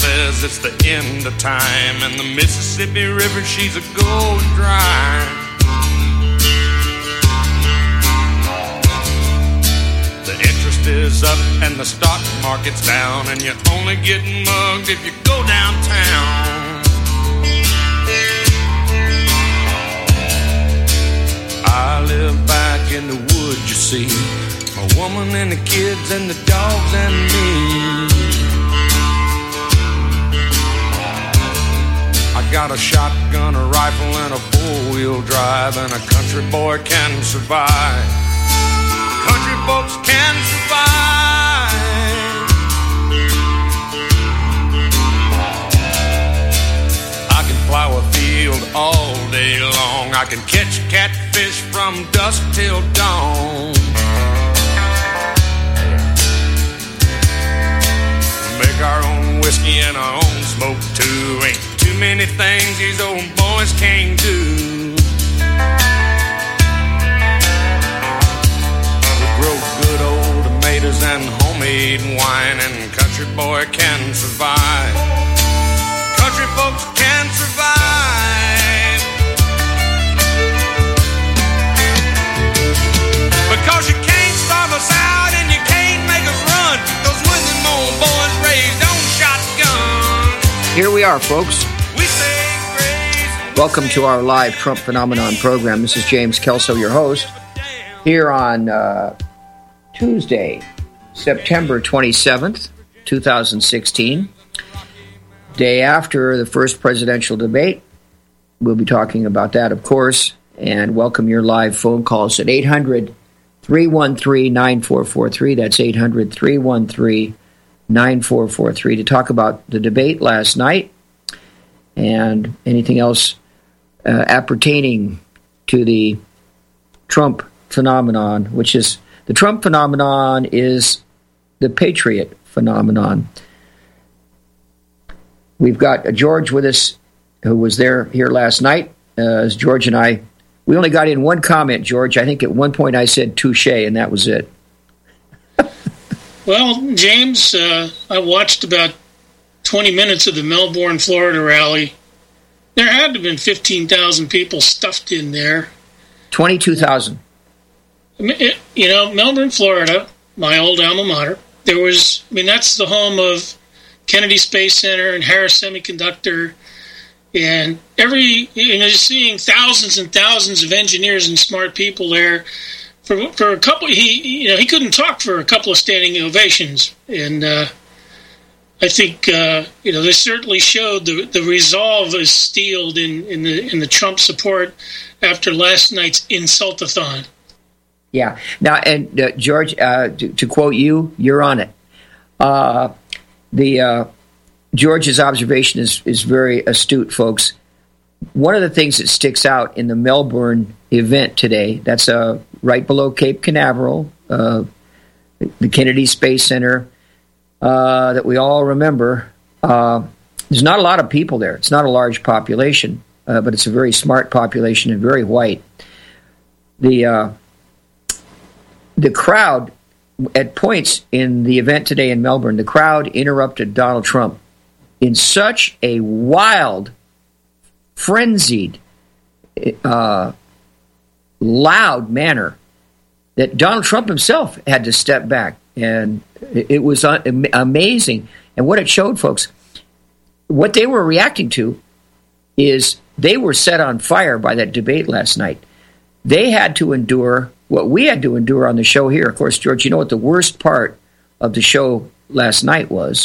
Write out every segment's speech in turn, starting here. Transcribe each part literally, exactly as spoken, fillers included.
says it's the end of time, and the Mississippi River, she's a going dry. The interest is up and the stock market's down, and you're only getting mugged if you go downtown. I live back in the woods, you see, my woman and the kids and the dogs and me. I got a shotgun, a rifle, and a four-wheel drive, and a country boy can survive. Country folks can survive. I can plow a field all day long. I can catch catfish from dusk till dawn. Make our own whiskey and our own smoke too. Ain't too many things these old boys can't do. We grow good old tomatoes and homemade wine, and country boy can survive. Country folks can survive. Because you can't starve us out and you can't make us run. Those when them old boys raised on shotguns. Here we are, folks. We say grace. Welcome to our live Trump Phenomenon program. This is James Kelso, your host, here on uh, Tuesday, September twenty-seventh, twenty sixteen. Day after the first presidential debate. We'll be talking about that, of course, and welcome your live phone calls at eight hundred, three one three, nine four four three. That's eight hundred, three one three, nine four four three to talk about the debate last night and anything else uh, appertaining to the Trump phenomenon, which is the Trump phenomenon is the Patriot phenomenon. We've got George with us, who was there here last night. Uh, as George and I, we only got in one comment, George. I think at one point I said touche, and that was it. Well, James, uh, I watched about twenty minutes of the Melbourne, Florida rally. There had to have been fifteen thousand people stuffed in there. twenty-two thousand. I mean, it, you know, Melbourne, Florida, my old alma mater, there was, I mean, that's the home of Kennedy Space Center and Harris Semiconductor, and every, you know, just seeing thousands and thousands of engineers and smart people there. For for a couple, he you know he couldn't talk for a couple of standing ovations, and uh, I think uh, you know they certainly showed the the resolve is steeled in, in the in the Trump support after last night's insultathon. Yeah. Now, and uh, George, uh, to, to quote you, you're on it. Uh, The uh, George's observation is, is very astute, folks. One of the things that sticks out in the Melbourne event today, that's uh, right below Cape Canaveral, uh, the Kennedy Space Center, uh, that we all remember. Uh, there's not a lot of people there. It's not a large population, uh, but it's a very smart population and very white. The uh, the crowd. At points in the event today in Melbourne, the crowd interrupted Donald Trump in such a wild, frenzied, uh, loud manner that Donald Trump himself had to step back. And it was amazing. And what it showed, folks, what they were reacting to is they were set on fire by that debate last night. They had to endure what we had to endure on the show here. Of course, George, you know what the worst part of the show last night was?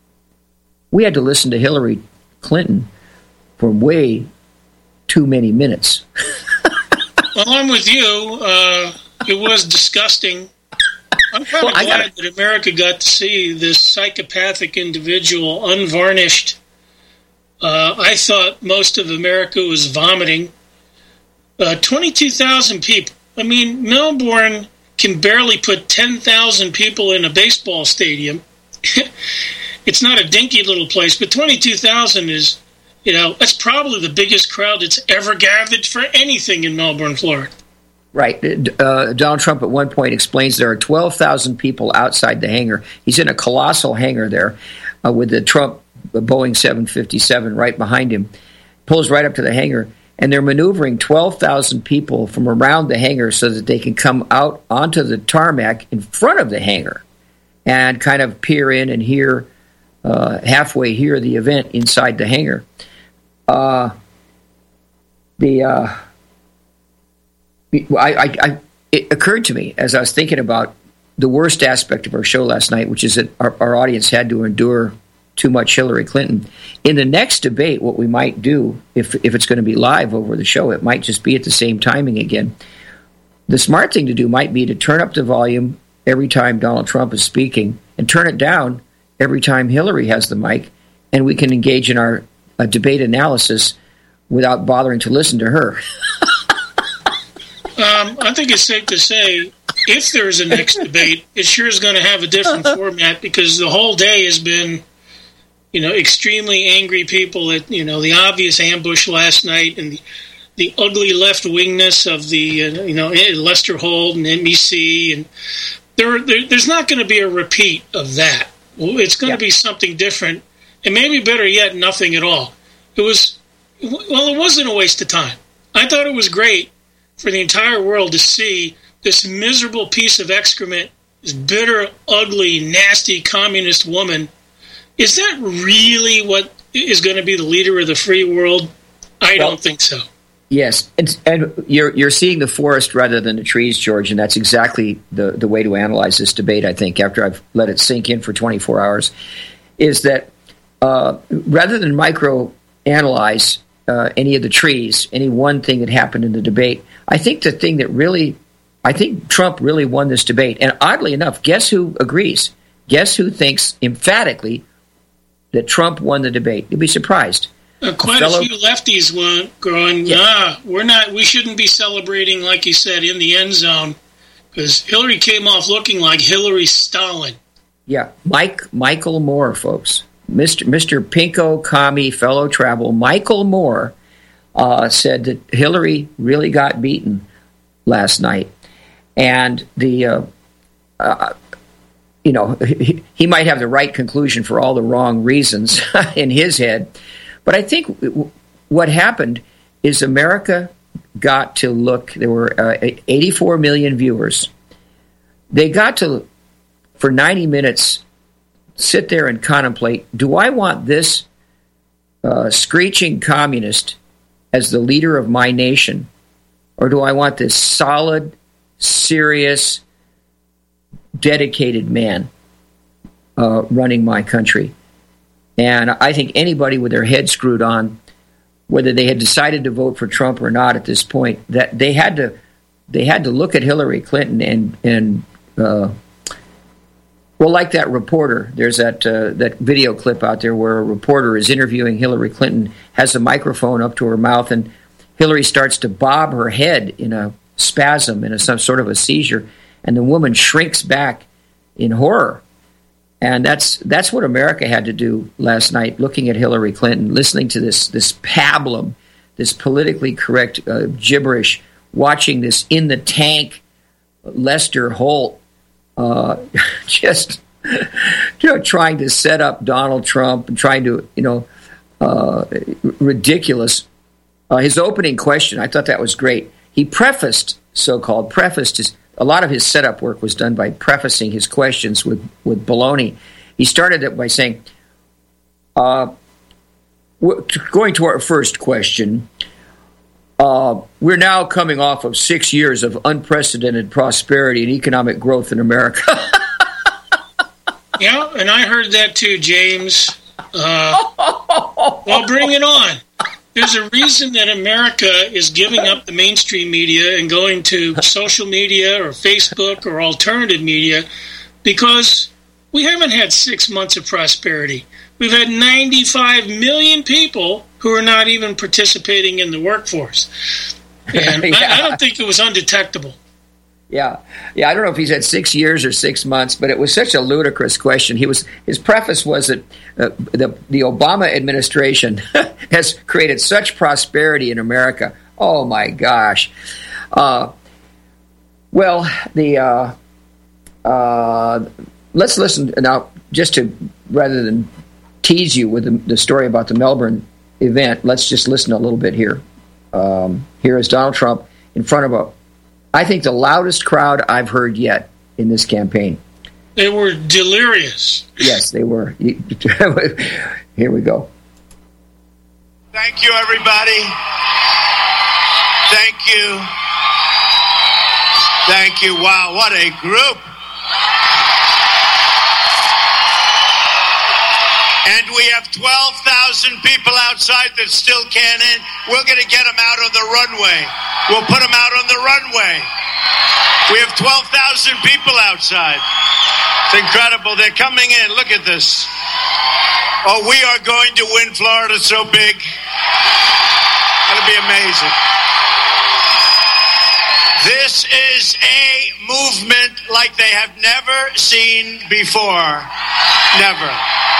We had to listen to Hillary Clinton for way too many minutes. Well, I'm with you. Uh, it was disgusting. I'm kind of well, glad gotta... that America got to see this psychopathic individual unvarnished. Uh, I thought most of America was vomiting. Uh, twenty-two thousand people. I mean, Melbourne can barely put ten thousand people in a baseball stadium. It's not a dinky little place, but twenty-two thousand is, you know, that's probably the biggest crowd that's ever gathered for anything in Melbourne, Florida. Right. Uh, Donald Trump at one point explains there are twelve thousand people outside the hangar. He's in a colossal hangar there uh, with the Trump a Boeing seven fifty-seven right behind him, pulls right up to the hangar, and they're maneuvering twelve thousand people from around the hangar so that they can come out onto the tarmac in front of the hangar and kind of peer in and hear, uh, halfway hear the event inside the hangar. Uh, the uh, I, I, I, it occurred to me as I was thinking about the worst aspect of our show last night, which is that our, our audience had to endure too much Hillary Clinton. In the next debate, what we might do, if if it's going to be live over the show, it might just be at the same timing again. The smart thing to do might be to turn up the volume every time Donald Trump is speaking and turn it down every time Hillary has the mic, and we can engage in our uh, debate analysis without bothering to listen to her. um, I think it's safe to say, if there's a next debate, it sure is going to have a different format, because the whole day has been, you know, extremely angry people at, you know, the obvious ambush last night and the, the ugly left-wingness of the, uh, you know, Lester Holt and N B C. And there, there there's not going to be a repeat of that. It's going yeah. to be something different. And maybe better yet, nothing at all. It was, well, it wasn't a waste of time. I thought it was great for the entire world to see this miserable piece of excrement, this bitter, ugly, nasty communist woman. Is that really what is going to be the leader of the free world? I well, don't think so. Yes, and, and you're you're seeing the forest rather than the trees, George, and that's exactly the, the way to analyze this debate, I think, after I've let it sink in for twenty-four hours, is that uh, rather than micro-analyze uh, any of the trees, any one thing that happened in the debate, I think the thing that really, I think Trump really won this debate. And oddly enough, guess who agrees? Guess who thinks emphatically that Trump won the debate? You'll be surprised. Uh, quite a, fellow, a few lefties were going, yeah, ah, we're not, we shouldn't be celebrating, like you said, in the end zone, because Hillary came off looking like Hillary Stalin. Yeah, Mike Michael Moore, folks, Mister Mister Pinko Commie fellow travel, Michael Moore uh, said that Hillary really got beaten last night, and the. Uh, uh, You know, he, he might have the right conclusion for all the wrong reasons in his head. But I think what happened is America got to look, there were uh, eighty-four million viewers. They got to, for ninety minutes, sit there and contemplate, do I want this uh, screeching communist as the leader of my nation? Or do I want this solid, serious, dedicated man uh, running my country? And I think anybody with their head screwed on, whether they had decided to vote for Trump or not at this point, that they had to they had to look at Hillary Clinton and and uh, well, like that reporter. There's that uh, that video clip out there where a reporter is interviewing Hillary Clinton, has a microphone up to her mouth, and Hillary starts to bob her head in a spasm, in a, some sort of a seizure. And the woman shrinks back in horror. And that's that's what America had to do last night, looking at Hillary Clinton, listening to this this pablum, this politically correct uh, gibberish, watching this in the tank Lester Holt uh, just you know trying to set up Donald Trump and trying to, you know, uh, ridiculous. Uh, his opening question, I thought that was great. He prefaced, so-called prefaced his A lot of his setup work was done by prefacing his questions with, with baloney. He started it by saying, uh, going to our first question, uh, we're now coming off of six years of unprecedented prosperity and economic growth in America. Yeah, and I heard that too, James. Uh, well, bring it on. There's a reason that America is giving up the mainstream media and going to social media or Facebook or alternative media, because we haven't had six months of prosperity. We've had ninety-five million people who are not even participating in the workforce. And yeah. I, I don't think it was undetectable. Yeah, yeah. I don't know if he's had six years or six months, but it was such a ludicrous question. He was his preface was that uh, the the Obama administration has created such prosperity in America. Oh my gosh! Uh, well, the uh, uh, let's listen now, just to rather than tease you with the, the story about the Melbourne event, let's just listen a little bit here. Um, here is Donald Trump in front of a, I think, the loudest crowd I've heard yet in this campaign. They were delirious. Yes, they were. Here we go. Thank you, everybody. Thank you. Thank you. Wow, what a group. And we have twelve thousand people outside that still can't in. We're going to get them out on the runway. We'll put them out on the runway. We have twelve thousand people outside. It's incredible. They're coming in. Look at this. Oh, we are going to win Florida so big. That'll be amazing. This is a movement like they have never seen before. Never.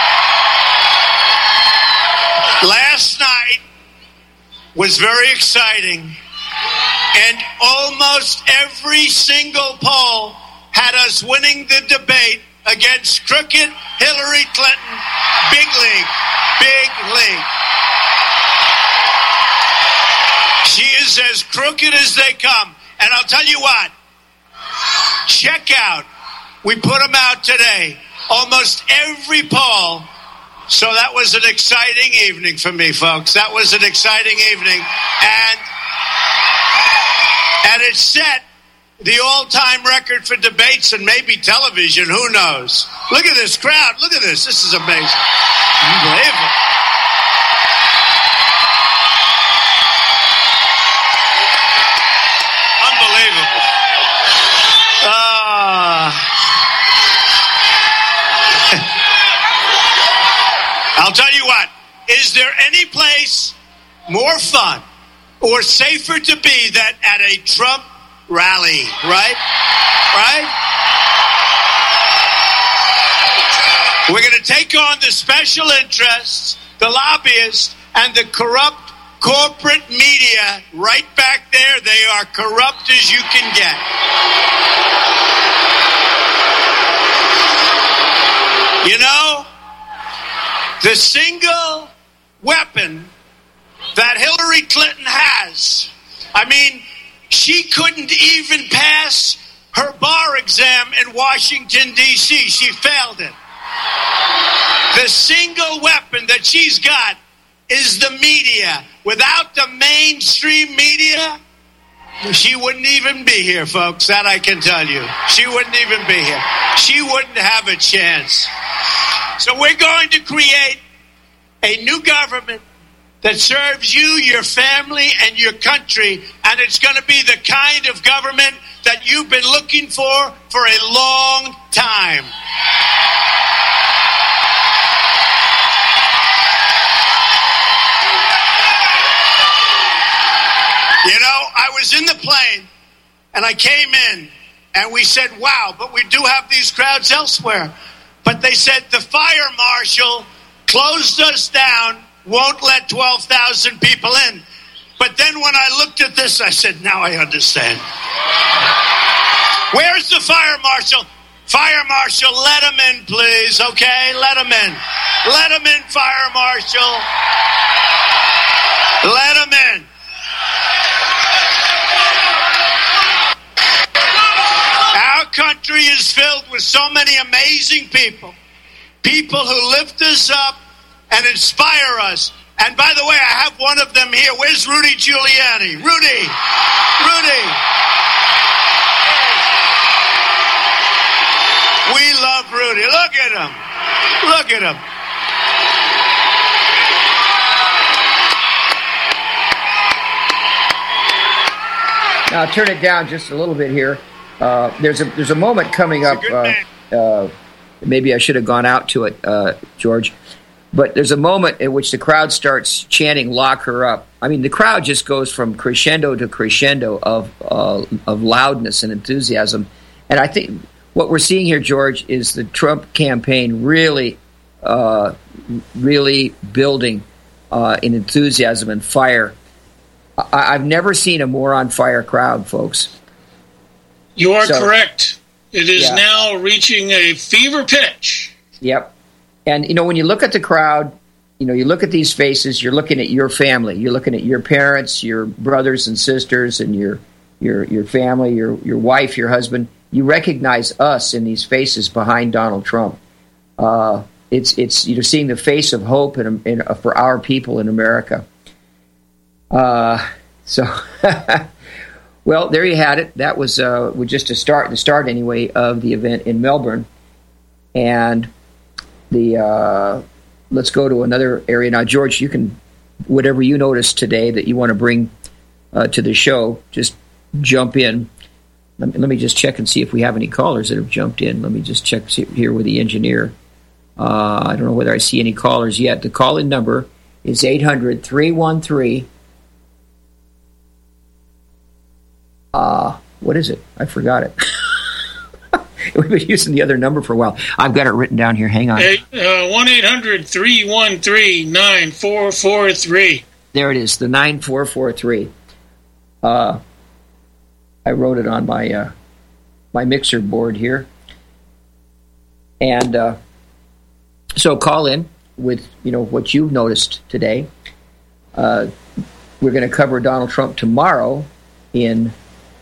Last night was very exciting, and almost every single poll had us winning the debate against crooked Hillary Clinton. Big league. Big league. She is as crooked as they come. And I'll tell you what. Check out. We put them out today. Almost every poll. So that was an exciting evening for me, folks. That was an exciting evening. And, and it set the all-time record for debates and maybe television. Who knows? Look at this crowd. Look at this. This is amazing. Unbelievable. Unbelievable. Uh, I'll tell you what. Is there any place more fun or safer to be than at a Trump rally, right? Right? We're going to take on the special interests, the lobbyists, and the corrupt corporate media right back there. They are corrupt as you can get. You know, the single weapon that Hillary Clinton has, I mean, she couldn't even pass her bar exam in Washington, D C She failed it. The single weapon that she's got is the media. Without the mainstream media, she wouldn't even be here, folks. That I can tell you. She wouldn't even be here. She wouldn't have a chance. So we're going to create a new government that serves you, your family, and your country, and it's going to be the kind of government that you've been looking for for a long time. You know, I was in the plane, and I came in, and we said, wow, but we do have these crowds elsewhere. But they said the fire marshal closed us down, won't let twelve thousand people in. But then when I looked at this, I said, now I understand. Where's the fire marshal? Fire marshal, let him in, please, okay? Let him in. Let him in, fire marshal. Let him in. Our country is filled with so many amazing people. People who lift us up and inspire us. And by the way, I have one of them here. Where's Rudy Giuliani? Rudy! Rudy! We love Rudy. Look at him. Look at him. Now turn it down just a little bit here. Uh, there's a there's a moment coming up. Uh, uh, maybe I should have gone out to it, uh, George. But there's a moment in which the crowd starts chanting "Lock her up." I mean, the crowd just goes from crescendo to crescendo of uh, of loudness and enthusiasm. And I think what we're seeing here, George, is the Trump campaign really, uh, really building uh, in enthusiasm and fire. I- I've never seen a more on fire crowd, folks. You are So, correct. It is yeah. now reaching a fever pitch. Yep. And, you know, when you look at the crowd, you know, you look at these faces, you're looking at your family. You're looking at your parents, your brothers and sisters, and your your your family, your your wife, your husband. You recognize us in these faces behind Donald Trump. Uh, it's it's you're seeing the face of hope in, in, for our people in America. Uh, so, well, there you had it. That was uh, just a start, the start anyway of the event in Melbourne, and the uh, let's go to another area now. George, you can whatever you noticed today that you want to bring uh, to the show, just jump in. Let me, let me just check and see if we have any callers that have jumped in. Let me just check here with the engineer. Uh, I don't know whether I see any callers yet. The call-in number is eight hundred, three one three. Uh, what is it? I forgot it. We've been using the other number for a while. I've got it written down here. Hang on. one eight hundred, three one three, nine four four three. There it is, the nine four four three. Uh, I wrote it on my uh, my mixer board here. And uh, so call in with, you know, what you've noticed today. Uh, we're going to cover Donald Trump tomorrow in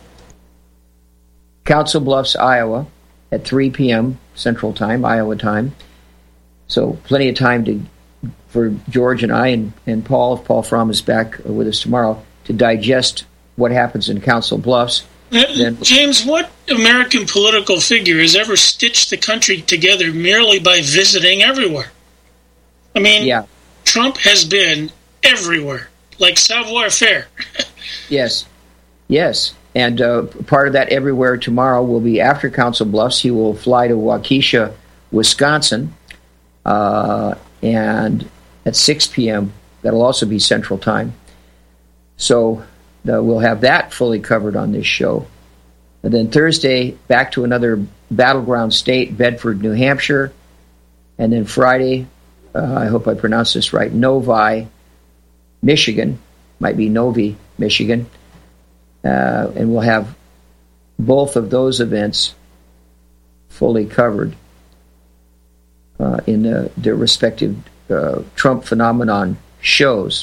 Council Bluffs, Iowa, at three p.m. Central Time, Iowa time. So plenty of time to for George and I and, and Paul, if Paul Fromm is back with us tomorrow, to digest what happens in Council Bluffs. Uh, then, James, what American political figure has ever stitched the country together merely by visiting everywhere? I mean, yeah. Trump has been everywhere, like savoir-faire. Yes, yes. And uh, part of that everywhere tomorrow will be after Council Bluffs. He will fly to Waukesha, Wisconsin, uh, and at six p.m. That'll also be Central Time. So uh, we'll have that fully covered on this show. And then Thursday, back to another battleground state, Bedford, New Hampshire. And then Friday, uh, I hope I pronounced this right, Novi, Michigan. Might be Novi, Michigan. Uh, and we'll have both of those events fully covered uh, in the, their respective uh, Trump phenomenon shows.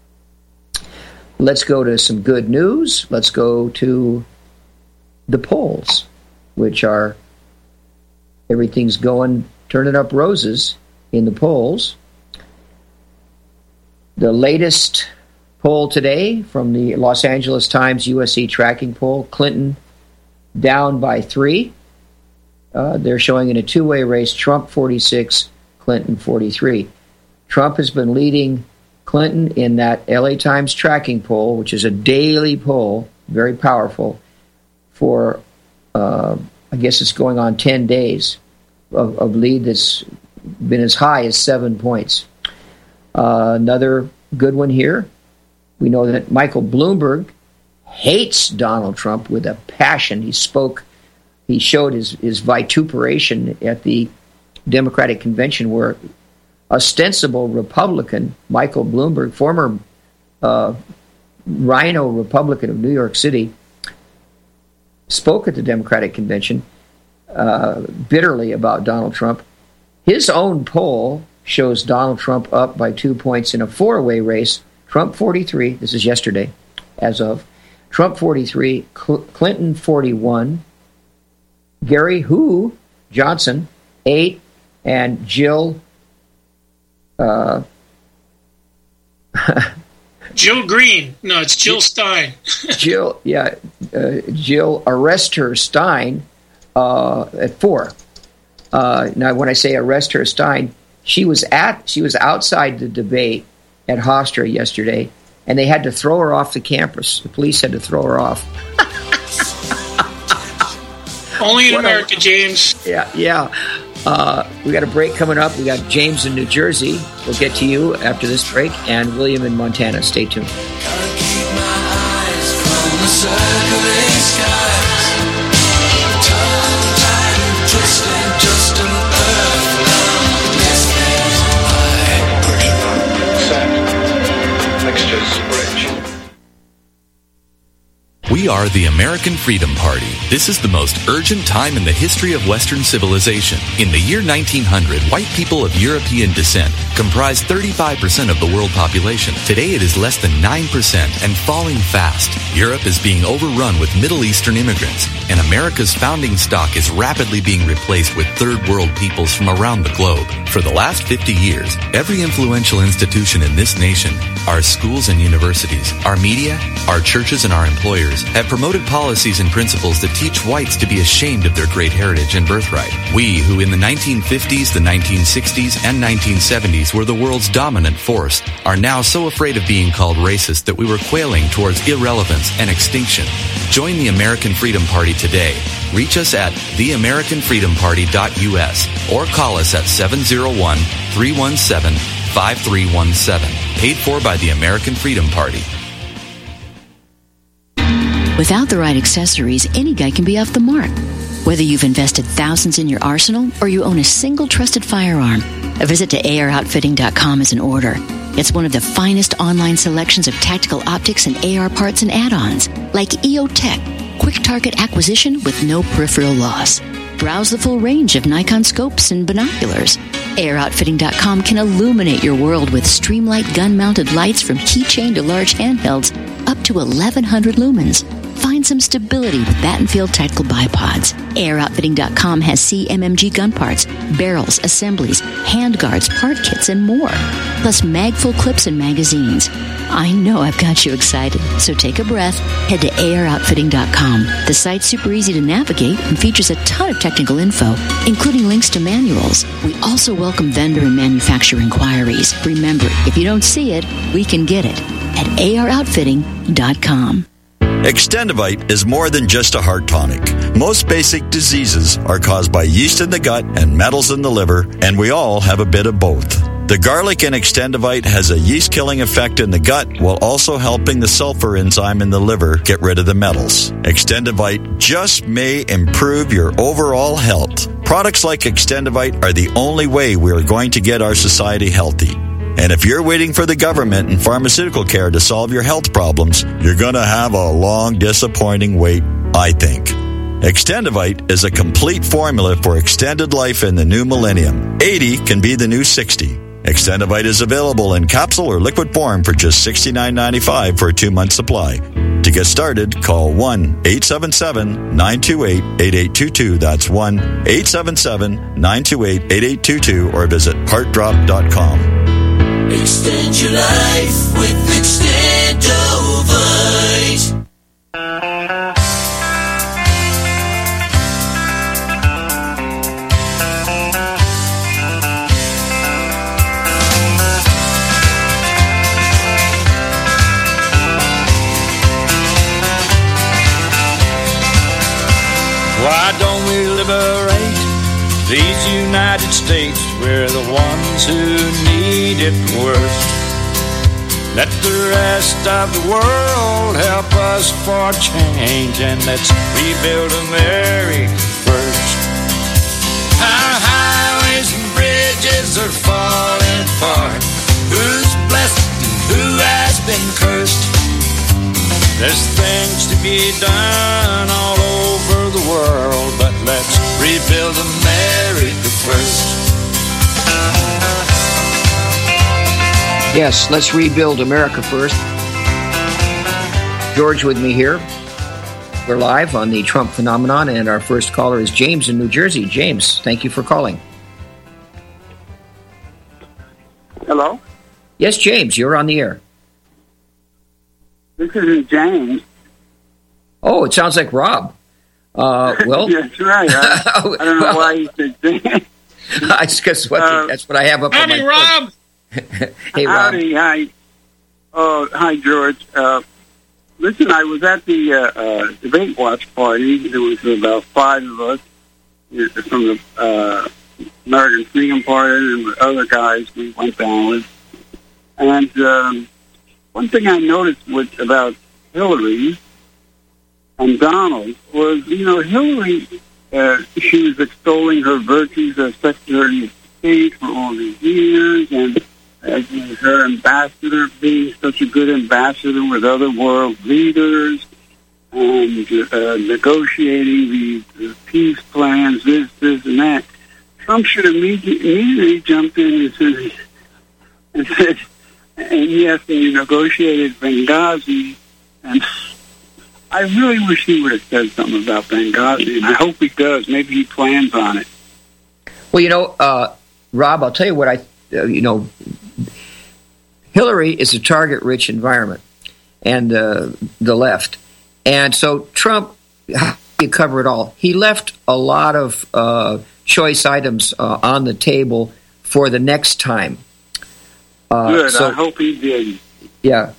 Let's go to some good news. Let's go to the polls, which are everything's going, turning up roses in the polls. The latest poll today from the Los Angeles Times U S C tracking poll, Clinton down by three. Uh, they're showing in a two-way race, Trump forty-six, Clinton forty-three. Trump has been leading Clinton in that L A Times tracking poll, which is a daily poll, very powerful, for, uh, I guess it's going on ten days of, of lead that's been as high as seven points. Uh, another good one here. We know that Michael Bloomberg hates Donald Trump with a passion. He spoke, he showed his, his vituperation at the Democratic convention where ostensible Republican Michael Bloomberg, former uh, Rhino Republican of New York City, spoke at the Democratic convention uh, bitterly about Donald Trump. His own poll shows Donald Trump up by two points in a four-way race. Trump forty-three, this is yesterday, as of. Trump forty-three, Cl- Clinton forty-one, Gary Who Johnson, eight, and Jill... Uh, Jill Green. No, it's Jill Stein. Jill, yeah, uh, Jill Arrest Her Stein uh, at four. Uh, now, when I say Arrest Her Stein, she was at she was outside the debate at Hofstra yesterday, and they had to throw her off the campus. The police had to throw her off. Only in what America, a, James. Yeah, yeah. Uh, we got a break coming up. We got James in New Jersey. We'll get to you after this break, and William in Montana. Stay tuned. Can't keep my eyes from the circling skies. Tongue tied, twisted, just an earthbound destiny. Pressure set. Mixtures rich. We are the American Freedom Party. This is the most urgent time in the history of Western civilization. In the year nineteen hundred, white people of European descent comprised thirty-five percent of the world population. Today it is less than nine percent and falling fast. Europe is being overrun with Middle Eastern immigrants, and America's founding stock is rapidly being replaced with third world peoples from around the globe. For the last fifty years, every influential institution in this nation, our schools and universities, our media, our churches, and our employers have promoted policies and principles that teach whites to be ashamed of their great heritage and birthright. We, who in the nineteen fifties, the nineteen sixties, and nineteen seventies were the world's dominant force, are now so afraid of being called racist that we were quailing towards irrelevance and extinction. Join the American Freedom Party today. Reach us at the american freedom party dot u s or call us at seven oh one, three one seven, five three one seven. Paid for by the American Freedom Party. Without the right accessories, any guy can be off the mark. Whether you've invested thousands in your arsenal or you own a single trusted firearm, a visit to A R outfitting dot com is in order. It's one of the finest online selections of tactical optics and A R parts and add-ons, like E O Tech, quick target acquisition with no peripheral loss. Browse the full range of Nikon scopes and binoculars. A R outfitting dot com can illuminate your world with Streamlight gun-mounted lights from keychain to large handhelds up to eleven hundred lumens. Find some stability with Battenfield Tactical Bipods. A R outfitting dot com has C M M G gun parts, barrels, assemblies, handguards, part kits, and more. Plus mag-full clips and magazines. I know I've got you excited, so take a breath. Head to A R outfitting dot com. The site's super easy to navigate and features a ton of technical info, including links to manuals. We also welcome vendor and manufacturer inquiries. Remember, if you don't see it, we can get it at A R outfitting dot com. Extendivite is more than just a heart tonic. Most basic diseases are caused by yeast in the gut and metals in the liver, and we all have a bit of both. The garlic in Extendivite has a yeast-killing effect in the gut while also helping the sulfur enzyme in the liver get rid of the metals. Extendivite just may improve your overall health. Products like Extendivite are the only way we are going to get our society healthy. And if you're waiting for the government and pharmaceutical care to solve your health problems, you're going to have a long, disappointing wait, I think. Extendivite is a complete formula for extended life in the new millennium. eighty can be the new sixty. Extendivite is available in capsule or liquid form for just sixty-nine ninety-five for a two-month supply. To get started, call one eight seven seven, nine two eight, eight eight two two. That's one eight seven seven, nine two eight, eight eight two two or visit heart drop dot com. Extend your life with Extendovite. Why don't we liberate these United States? We're the ones who need it worst. Let the rest of the world help us for change, and let's rebuild America first. Our highways and bridges are falling apart. Who's blessed and who has been cursed? There's things to be done all over the world, but let's rebuild America first. Yes, let's rebuild America first. George with me here. We're live on the Trump Phenomenon, and our first caller is James in New Jersey. James, thank you for calling. Hello? Yes, James, you're on the air. This isn't James. Oh, it sounds like Rob. Uh, well, that's right. I, I don't know well, why you said James. That's because what uh, that's what I have up howdy, on my Rob. Hey, Rob. Howdy, hi. Oh, hi, George. Uh, listen, I was at the uh, uh, debate watch party. There was about five of us from the uh, American Freedom Party and the other guys we went down with. And um, one thing I noticed with, about Hillary and Donald was, you know, Hillary, uh, she was extolling her virtues as Secretary of State for all these years, and as her ambassador, being such a good ambassador with other world leaders. and uh, negotiating the, the peace plans, this, this, and that. Trump should have immediately, immediately jumped in and said, and said, and yes, and you negotiated Benghazi, and I really wish he would have said something about Benghazi, and I hope he does. Maybe he plans on it. Well, you know, uh, Rob, I'll tell you what I, uh, you know, Hillary is a target-rich environment, and uh, the left. And so Trump, you cover it all. He left a lot of uh, choice items uh, on the table for the next time. Uh, Good. so, I hope he did. Yeah.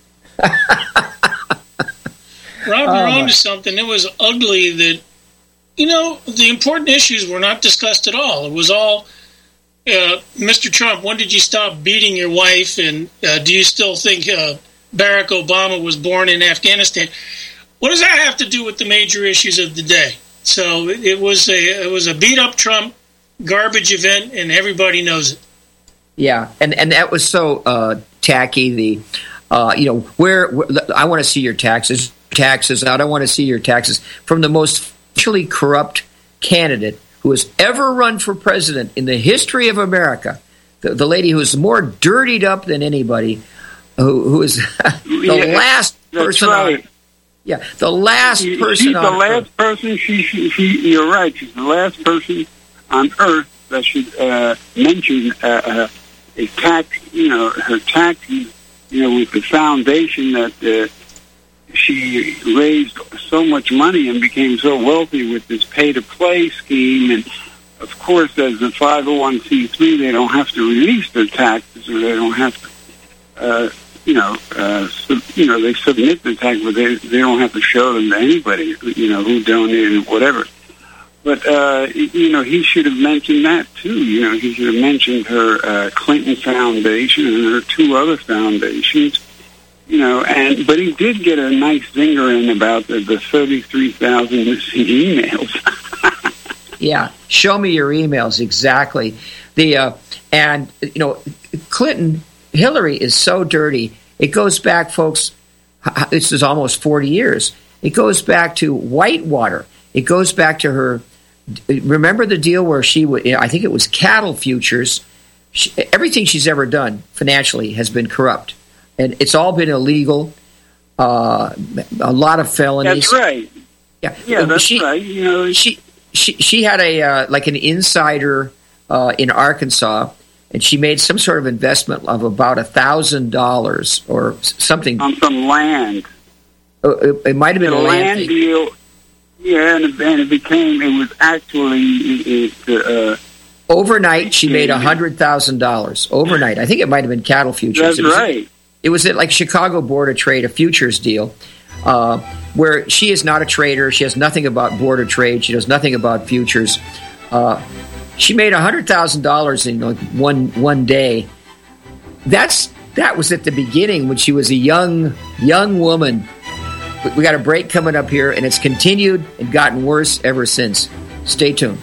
Rob, you're on to something. It was ugly that, you know, the important issues were not discussed at all. It was all, uh, Mister Trump, when did you stop beating your wife? And uh, do you still think uh, Barack Obama was born in Afghanistan? What does that have to do with the major issues of the day? So it, it was a it was a beat up Trump garbage event, and everybody knows it. Yeah, and and that was so uh, tacky. The uh, you know where, where I want to see your taxes. Taxes. I don't want to see your taxes from the most financially corrupt candidate who has ever run for president in the history of America. The, the lady who is more dirtied up than anybody, who, who is the yeah, last person right. on. Yeah, the last she, person she's on the last earth. person. She, she, she, you're right. She's the last person on earth that should uh, mention uh, uh, a tax. You know, her taxes. You know, with the foundation that. Uh, She raised so much money and became so wealthy with this pay-to-play scheme. And, of course, as a five oh one c three, they don't have to release their taxes, or they don't have to, uh, you know, uh, sub, you know, they submit the tax, but they, they don't have to show them to anybody, you know, who donated, whatever. But, uh, you know, he should have mentioned that, too. You know, he should have mentioned her uh, Clinton Foundation and her two other foundations. You know, and but he did get a nice zinger in about the, the thirty-three thousand missing emails. Yeah, show me your emails exactly. The uh, and you know, Clinton, Hillary is so dirty. It goes back, folks. This is almost forty years. It goes back to Whitewater. It goes back to her. Remember the deal where she would? I think it was cattle futures. She, everything she's ever done financially has been corrupt. And it's all been illegal. Uh, a lot of felonies. That's right. Yeah, yeah, that's she, right. You know, she she she had a uh, like an insider uh, in Arkansas, and she made some sort of investment of about a thousand dollars or something on some land. Uh, it, it might have been the a land, land deal. Yeah, and it, and it became. It was actually it. it uh, Overnight, she made a hundred thousand dollars. Overnight, I think it might have been cattle futures. That's it was, right. It was at like Chicago Board of Trade, a futures deal, uh, where she is not a trader. She has nothing about Board of Trade. She knows nothing about futures. Uh, she made a hundred thousand dollars in like one one day. That's that was at the beginning when she was a young young woman. We got a break coming up here, and it's continued and gotten worse ever since. Stay tuned.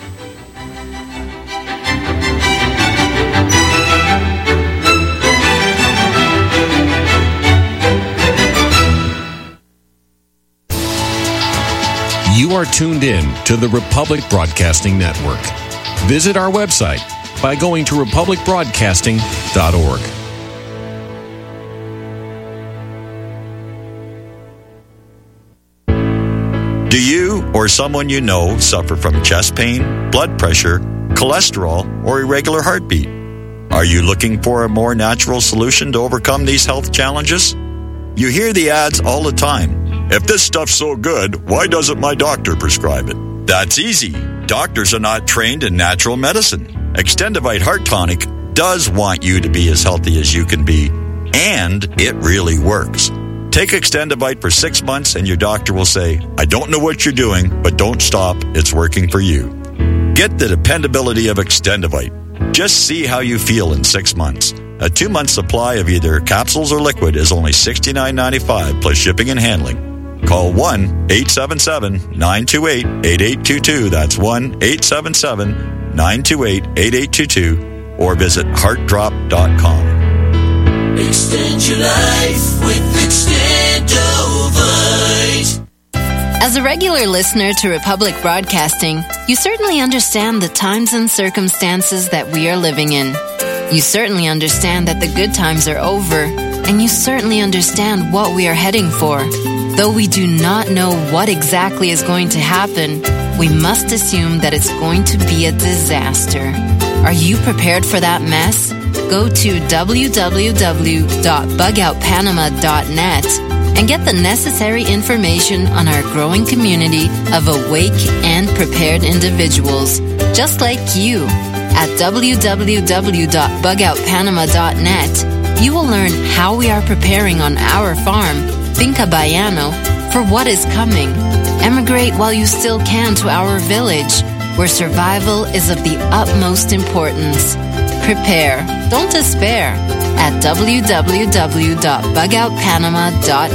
You are tuned in to the Republic Broadcasting Network. Visit our website by going to republic broadcasting dot org. Do you or someone you know suffer from chest pain, blood pressure, cholesterol, or irregular heartbeat? Are you looking for a more natural solution to overcome these health challenges? You hear the ads all the time. If this stuff's so good, why doesn't my doctor prescribe it? That's easy. Doctors are not trained in natural medicine. Extendivite Heart Tonic does want you to be as healthy as you can be, and it really works. Take Extendivite for six months and your doctor will say, I don't know what you're doing, but don't stop. It's working for you. Get the dependability of Extendivite. Just see how you feel in six months. A two-month supply of either capsules or liquid is only sixty-nine ninety-five plus shipping and handling. Call one eight seven seven nine two eight eight eight two two. That's one eight seven seven nine two eight eight eight two two or visit heart drop dot com. Extend your life with Extendovite. As a regular listener to Republic Broadcasting, you certainly understand the times and circumstances that we are living in. You certainly understand that the good times are over, and you certainly understand what we are heading for. Though we do not know what exactly is going to happen, we must assume that it's going to be a disaster. Are you prepared for that mess? Go to w w w dot bug out panama dot net and get the necessary information on our growing community of awake and prepared individuals, just like you. At w w w dot bug out panama dot net, you will learn how we are preparing on our farm, Finca Bayano, for what is coming. Emigrate while you still can to our village, where survival is of the utmost importance. Prepare, don't despair, at w w w dot bug out panama dot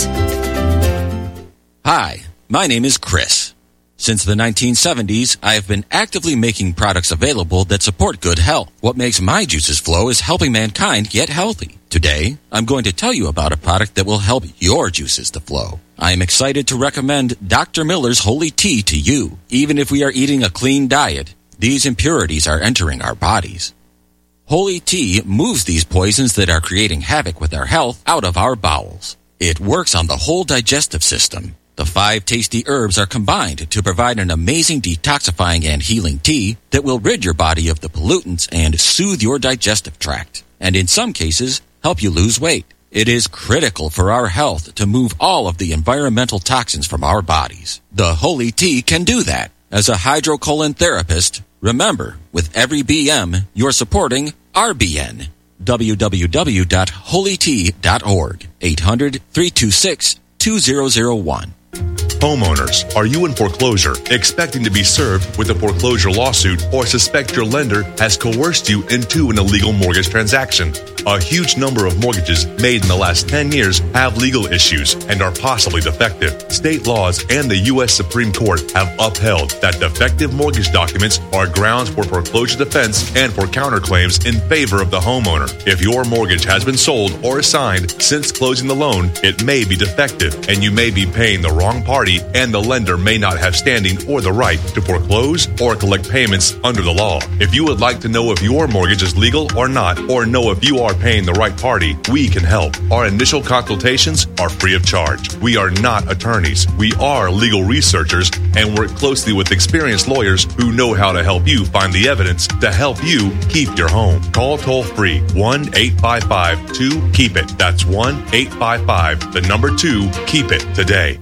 net. Hi, my name is Chris. Since the nineteen seventies, I have been actively making products available that support good health. What makes my juices flow is helping mankind get healthy. Today, I'm going to tell you about a product that will help your juices to flow. I am excited to recommend Doctor Miller's Holy Tea to you. Even if we are eating a clean diet, these impurities are entering our bodies. Holy Tea moves these poisons that are creating havoc with our health out of our bowels. It works on the whole digestive system. The five tasty herbs are combined to provide an amazing detoxifying and healing tea that will rid your body of the pollutants and soothe your digestive tract, and in some cases, help you lose weight. It is critical for our health to move all of the environmental toxins from our bodies. The Holy Tea can do that. As a hydrocolon therapist, remember, with every B M, you're supporting R B N. w w w dot holy tea dot org. eight hundred, three two six, two zero zero one. Homeowners, are you in foreclosure, expecting to be served with a foreclosure lawsuit, or suspect your lender has coerced you into an illegal mortgage transaction? A huge number of mortgages made in the last ten years have legal issues and are possibly defective. State laws and the U S Supreme Court have upheld that defective mortgage documents are grounds for foreclosure defense and for counterclaims in favor of the homeowner. If your mortgage has been sold or assigned since closing the loan, it may be defective and you may be paying the wrong party, and the lender may not have standing or the right to foreclose or collect payments under the law. If you would like to know if your mortgage is legal or not, or know if you are paying the right party, we can help. Our initial consultations are free of charge. We are not attorneys. We are legal researchers and work closely with experienced lawyers who know how to help you find the evidence to help you keep your home. Call toll free one eight five five two keep it. That's one eight five five, the number two, keep it today.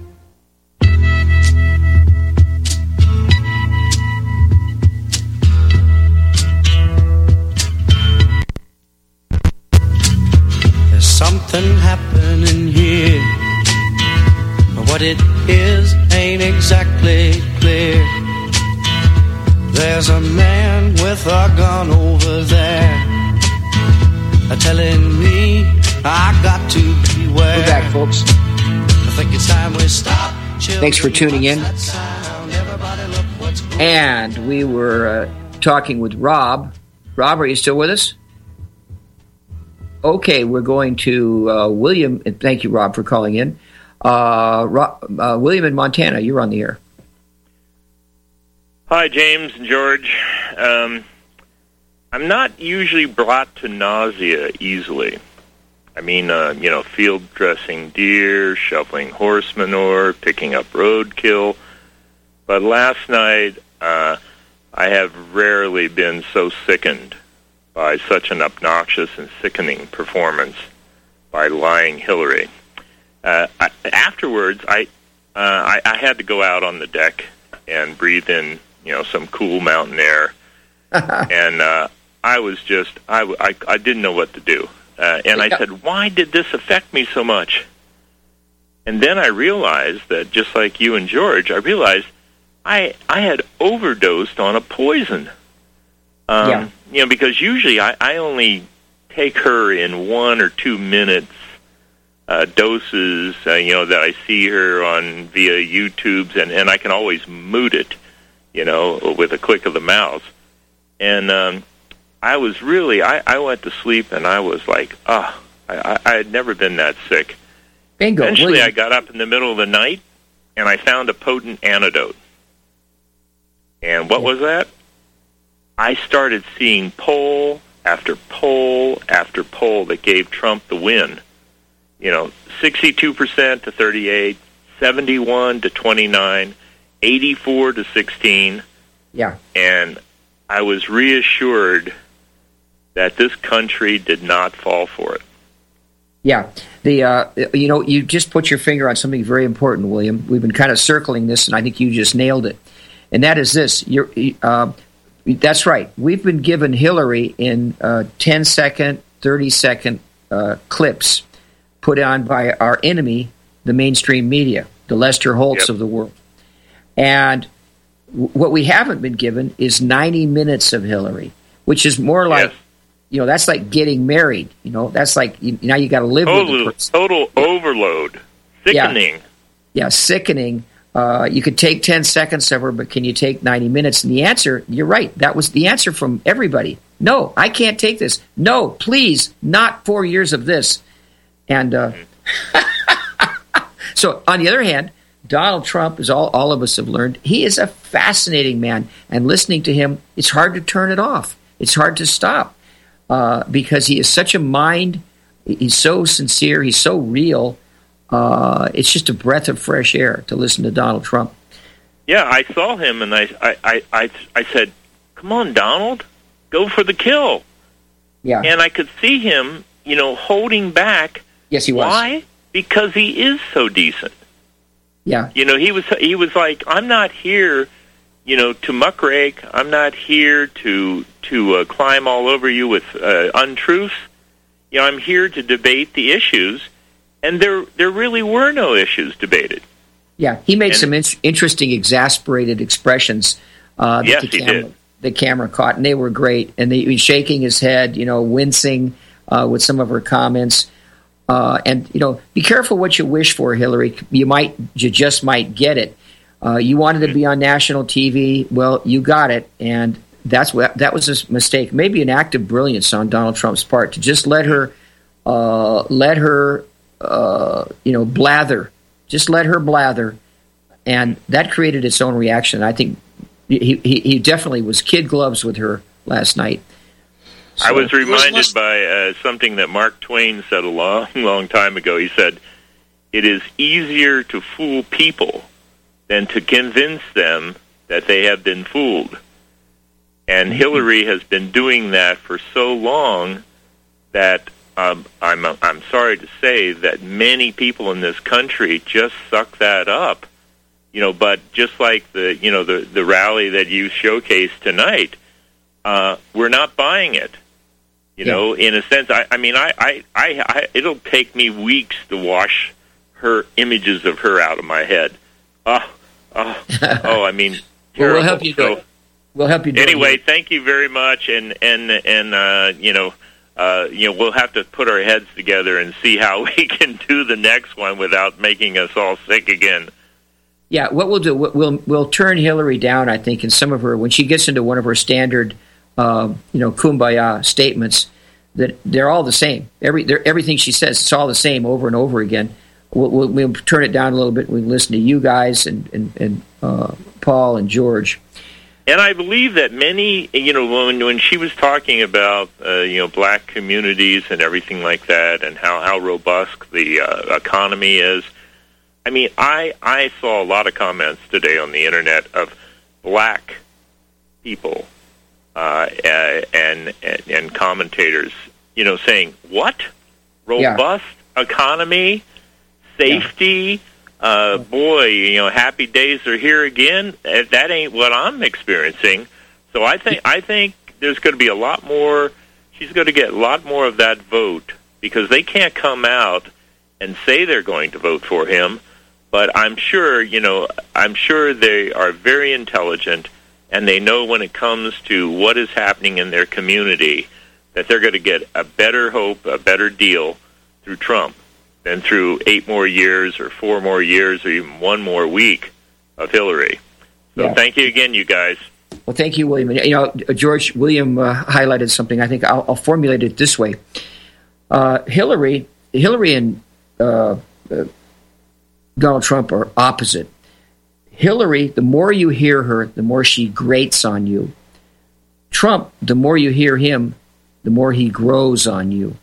Something happening here. What it is ain't exactly clear. There's a man with a gun over there telling me I got to beware. We're back, folks. I think it's time we stop. Thanks for tuning in. And we were uh, talking with Rob. Rob, are you still with us? Okay, we're going to uh, William. And thank you, Rob, for calling in. Uh, Rob, uh, William in Montana, you're on the air. Hi, James and George. Um, I'm not usually brought to nausea easily. I mean, uh, you know, field dressing deer, shoveling horse manure, picking up roadkill. But last night, uh, I have rarely been so sickened by such an obnoxious and sickening performance by lying Hillary. Uh, I, afterwards, I, uh, I I had to go out on the deck and breathe in, you know, some cool mountain air, and uh, I was just I, I I didn't know what to do, uh, and I said, why did this affect me so much? And then I realized that, just like you and George, I realized I I had overdosed on a poison. Um, yeah. You know, because usually I, I only take her in one or two minutes uh, doses, uh, you know, that I see her on via YouTubes, and, and I can always moot it, you know, with a click of the mouse. And um, I was really, I, I went to sleep, and I was like, ah, oh, I, I had never been that sick. Bingo. Eventually, I got up in the middle of the night, and I found a potent antidote. And what was that? I started seeing poll after poll after poll that gave Trump the win. You know, sixty-two percent to thirty-eight, seventy-one to twenty-nine, eighty-four to sixteen. Yeah. And I was reassured that this country did not fall for it. Yeah. The uh, you know, you just put your finger on something very important, William. We've been kind of circling this, and I think you just nailed it. And that is this. You're, uh, that's right. We've been given Hillary in uh, ten-second, thirty-second uh, clips put on by our enemy, the mainstream media, the Lester Holtz yep. of the world. And w- what we haven't been given is ninety minutes of Hillary, which is more like, yes. you know, that's like getting married. You know, that's like, you, now you got to live total, with the person. Total overload. Sickening. Yeah, yeah sickening. Uh, you could take ten seconds of her, but can you take ninety minutes? And the answer, you're right, that was the answer from everybody. No, I can't take this. No, please, not four years of this. And uh, so, on the other hand, Donald Trump, as all, all of us have learned, he is a fascinating man. And listening to him, it's hard to turn it off. It's hard to stop uh, because he is such a mind. He's so sincere. He's so real. Uh, it's just a breath of fresh air to listen to Donald Trump. Yeah, I saw him, and I, I, I, I, I said, "Come on, Donald, go for the kill." Yeah, and I could see him, you know, holding back. Yes, he was. Why? Because he is so decent. Yeah, you know, he was. He was like, "I'm not here, you know, to muckrake. I'm not here to to uh, climb all over you with uh, untruths. You know, I'm here to debate the issues." And there, there really were no issues debated. Yeah, he made and, some in- interesting, exasperated expressions uh, that yes, the he camera, did. the camera caught, and they were great. And they, he was shaking his head, you know, wincing uh, with some of her comments. Uh, and you know, be careful what you wish for, Hillary. You might, you just might get it. Uh, you wanted to be on national T V. Well, you got it, and that's what that was a mistake. Maybe an act of brilliance on Donald Trump's part to just let her, uh, let her. Uh, you know, blather. Just let her blather, and that created its own reaction. I think he he, he definitely was kid gloves with her last night. So, I was reminded by uh, something that Mark Twain said a long, long time ago. He said, "It is easier to fool people than to convince them that they have been fooled." And mm-hmm. Hillary has been doing that for so long that. Um, I'm I'm sorry to say that many people in this country just suck that up, you know. But just like the you know the, the rally that you showcased tonight, uh, we're not buying it. You yeah. know, in a sense, I, I mean, I, I, I, I it'll take me weeks to wash her images of her out of my head. Oh, oh, oh I mean, well, we'll help you do it. We'll help you do anyway, it. Thank you very much, and and and uh, you know. Uh, you know, we'll have to put our heads together and see how we can do the next one without making us all sick again. Yeah, what we'll do, we'll we'll turn Hillary down, I think, in some of her, when she gets into one of her standard, uh, you know, kumbaya statements, that they're all the same. Every everything she says, it's all the same over and over again. We'll, we'll, we'll turn it down a little bit. We can listen to you guys and, and, and uh, Paul and George. And I believe that many, you know, when when she was talking about, uh, you know, black communities and everything like that, and how, how robust the uh, economy is, I mean, I I saw a lot of comments today on the internet of black people uh, and, and and commentators, you know, saying, "What? Robust yeah. economy, safety." Yeah. Uh, boy, you know, happy days are here again. That ain't what I'm experiencing. So I think I think there's going to be a lot more. She's going to get a lot more of that vote because they can't come out and say they're going to vote for him. But I'm sure, you know, I'm sure they are very intelligent and they know when it comes to what is happening in their community that they're going to get a better hope, a better deal through Trump than through eight more years or four more years or even one more week of Hillary. So yeah. Thank you again, you guys. Well, thank you, William. You know, George, William uh, highlighted something. I think I'll, I'll formulate it this way. Uh, Hillary, Hillary and uh, uh, Donald Trump are opposite. Hillary, the more you hear her, the more she grates on you. Trump, the more you hear him, the more he grows on you.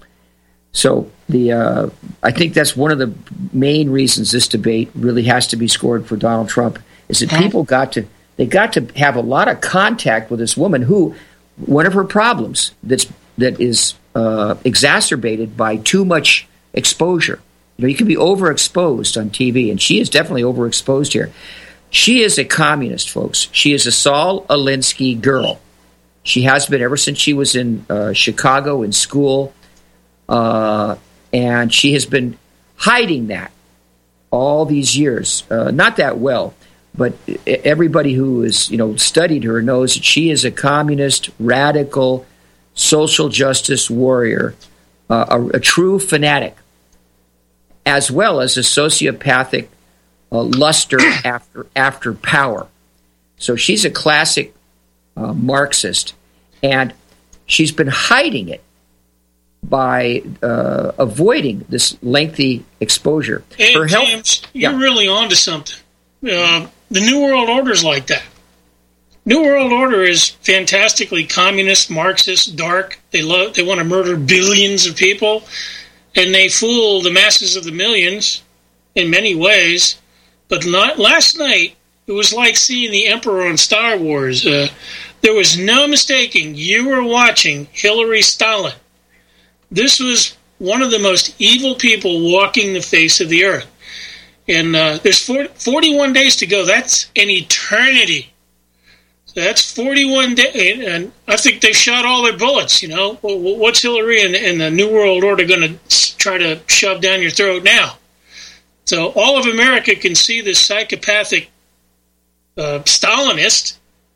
So the uh, I think that's one of the main reasons this debate really has to be scored for Donald Trump, is that people got to they got to have a lot of contact with this woman who, one of her problems that's that is uh, exacerbated by too much exposure. You know, you can be overexposed on T V, and she is definitely overexposed here. She is a communist, folks. She is a Saul Alinsky girl. She has been ever since she was in uh, Chicago in school, uh, and she has been hiding that all these years. Uh, not that well, but everybody who has, you know, studied her knows that she is a communist, radical, social justice warrior, uh, a, a true fanatic, as well as a sociopathic uh, luster after after power. So she's a classic uh, Marxist, and she's been hiding it by uh, avoiding this lengthy exposure. Hey, Her health, James, yeah. you're really onto something. Uh, the New World Order is like that. New World Order is fantastically communist, Marxist, dark. They love. They want to murder billions of people, and they fool the masses of the millions in many ways. But not, last night, it was like seeing the Emperor on Star Wars. Uh, there was no mistaking. You were watching Hillary Stalin. This was one of the most evil people walking the face of the earth. And uh, there's forty, forty-one days to go. That's an eternity. So that's forty-one days. And I think they shot all their bullets, you know. What's Hillary and, and the New World Order going to try to shove down your throat now? So all of America can see this psychopathic uh, Stalinist.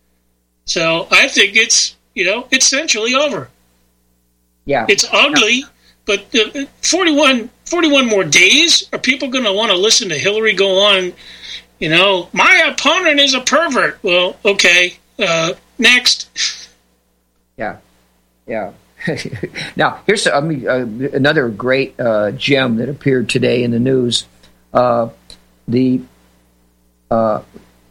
So I think it's, you know, it's essentially over. Yeah. It's ugly, but uh, forty-one, forty-one more days? Are people going to want to listen to Hillary go on, you know, my opponent is a pervert? Well, okay, uh, next. Yeah, yeah. Now, here's I mean, uh, another great uh, gem that appeared today in the news. Uh, the uh,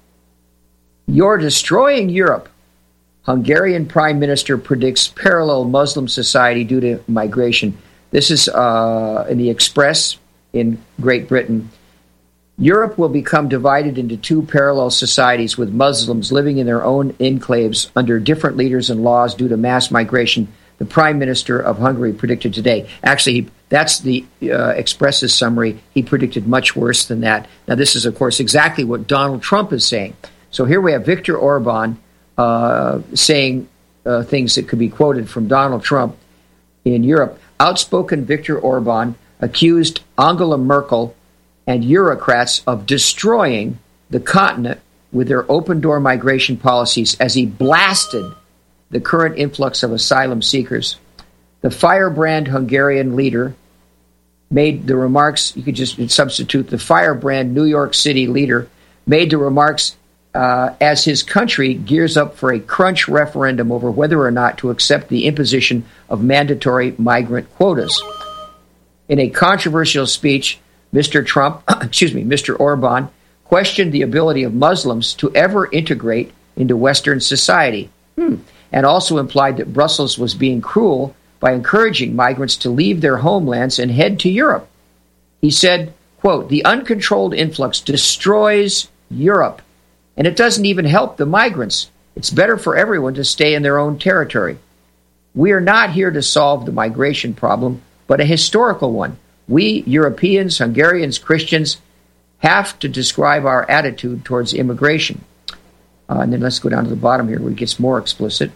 You're destroying Europe. Hungarian Prime Minister predicts parallel Muslim society due to migration. This is uh, in the Express in Great Britain. Europe will become divided into two parallel societies with Muslims living in their own enclaves under different leaders and laws due to mass migration, the Prime Minister of Hungary predicted today. Actually, he, that's the uh, Express's summary. He predicted much worse than that. Now, this is, of course, exactly what Donald Trump is saying. So here we have Viktor Orban uh, saying uh, things that could be quoted from Donald Trump in Europe. Outspoken Viktor Orban accused Angela Merkel and Eurocrats of destroying the continent with their open-door migration policies as he blasted the current influx of asylum seekers. The firebrand Hungarian leader made the remarks, you could just substitute the firebrand New York City leader, made the remarks uh, as his country gears up for a crunch referendum over whether or not to accept the imposition of mandatory migrant quotas. In a controversial speech, Mister Trump, excuse me, Mister Orban, questioned the ability of Muslims to ever integrate into Western society, hmm. and also implied that Brussels was being cruel by encouraging migrants to leave their homelands and head to Europe. He said, quote, the uncontrolled influx destroys Europe, and it doesn't even help the migrants. It's better for everyone to stay in their own territory. We are not here to solve the migration problem, but a historical one. We, Europeans, Hungarians, Christians, have to describe our attitude towards immigration. Uh, and then let's go down to the bottom here where it gets more explicit.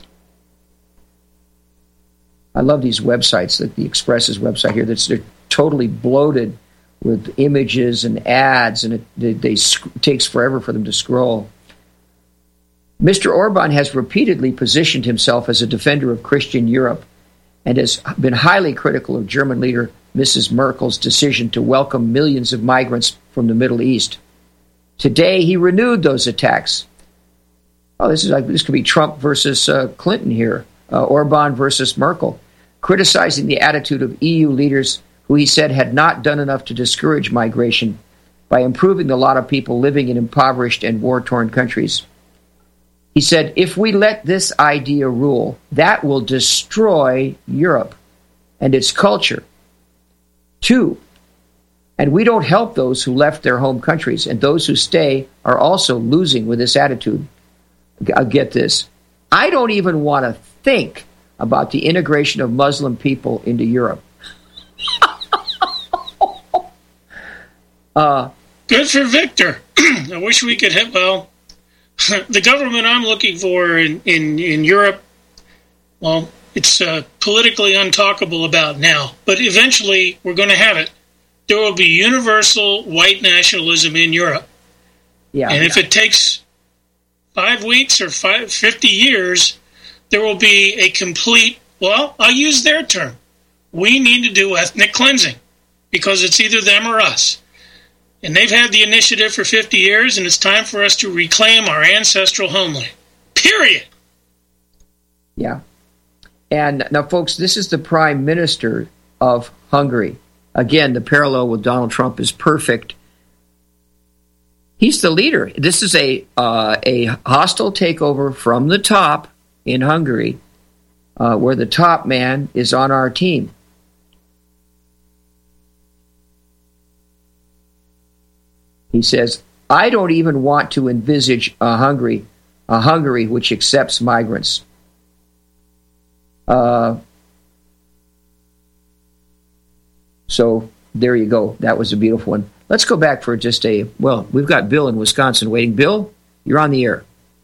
I love these websites, like the Express's website here. That's they're totally bloated with images and ads, and it they, they it takes forever for them to scroll. Mister Orban has repeatedly positioned himself as a defender of Christian Europe and has been highly critical of German leader Missus Merkel's decision to welcome millions of migrants from the Middle East. Today, he renewed those attacks. Oh, this is like this could be Trump versus uh, Clinton here, uh, Orban versus Merkel, criticizing the attitude of E U leaders who he said had not done enough to discourage migration. by improving the lot of people living in impoverished and war-torn countries. He said, if we let this idea rule, that will destroy Europe and its culture. Two, and we don't help those who left their home countries, and those who stay are also losing with this attitude. I'll get this. I don't even want to think about the integration of Muslim people into Europe. uh, Good for Victor. I wish we could have, well, the government I'm looking for in, in, in Europe, well, it's uh, politically untalkable about now, but eventually we're going to have it. There will be universal white nationalism in Europe. Yeah, and if yeah. it takes five weeks or five, fifty years, there will be a complete, well, I'll use their term. We need to do ethnic cleansing because it's either them or us. And they've had the initiative for fifty years, and it's time for us to reclaim our ancestral homeland. Period. Yeah. And now, folks, this is the Prime Minister of Hungary. Again, the parallel with Donald Trump is perfect. He's the leader. This is a uh, a hostile takeover from the top in Hungary, uh, where the top man is on our team. He says, I don't even want to envisage a Hungary, a Hungary which accepts migrants. Uh, so there you go. That was a beautiful one. Let's go back for just a, well, we've got Bill in Wisconsin waiting. Bill, you're on the air.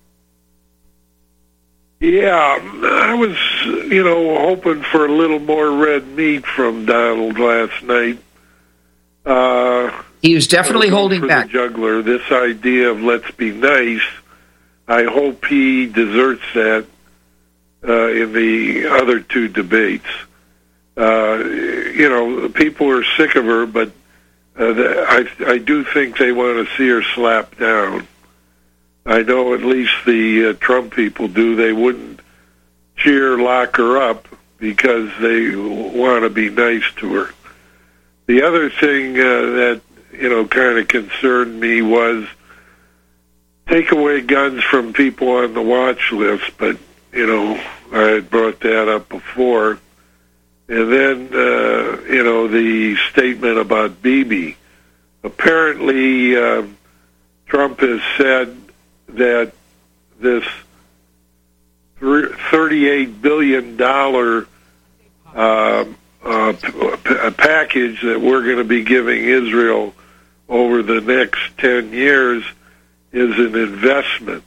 Yeah, I was, you know, hoping for a little more red meat from Donald last night. Uh, he was definitely holding for back. The juggler, this idea of let's be nice, I hope he deserts that uh, in the other two debates. Uh, you know, people are sick of her, but uh, the, I, I do think they want to see her slapped down. I know at least the uh, Trump people do. They wouldn't cheer, lock her up because they want to be nice to her. The other thing uh, that, you know, kind of concerned me was take away guns from people on the watch list, but, you know, I had brought that up before. And then, uh, you know, the statement about Bibi. Apparently, uh, Trump has said that this thirty-eight billion dollars uh, uh, p- package that we're going to be giving Israel over the next ten years is an investment.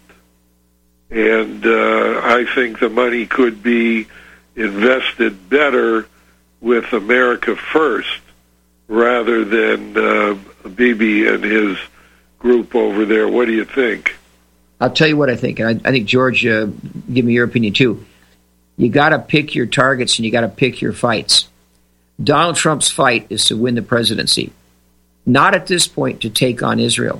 And uh, I think the money could be invested better with America First rather than uh, Bibi and his group over there. What do you think? I'll tell you what I think, and I, I think, George, uh, give me your opinion, too. You got to pick your targets and you got to pick your fights. Donald Trump's fight is to win the presidency, not at this point to take on Israel.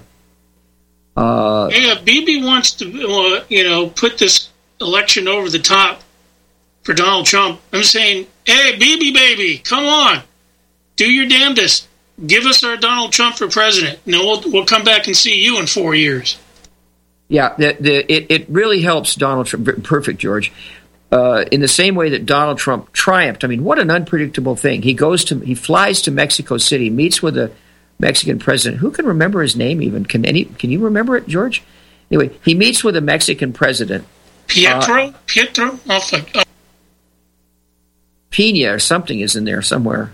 Uh, yeah, Bibi wants to, uh, you know, put this election over the top for Donald Trump. I'm saying, hey, Bibi, baby, come on. Do your damnedest. Give us our Donald Trump for president, and then we'll, we'll come back and see you in four years. Yeah, the, the, it, it really helps Donald Trump. Perfect, George. Uh, in the same way that Donald Trump triumphed. I mean, what an unpredictable thing. He goes to, he flies to Mexico City, meets with a Mexican president. Who can remember his name even? Can any? Can you remember it, George? Anyway, he meets with a Mexican president. Pietro? Uh, Pietro? Oh, fuck. Oh. Pina or something is in there somewhere.